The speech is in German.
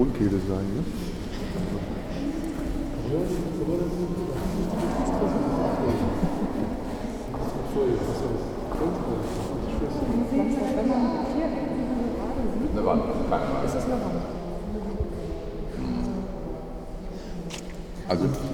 Grundkehle sein, ne? Eine Wand, keine Wand. Ist das eine Wand? Also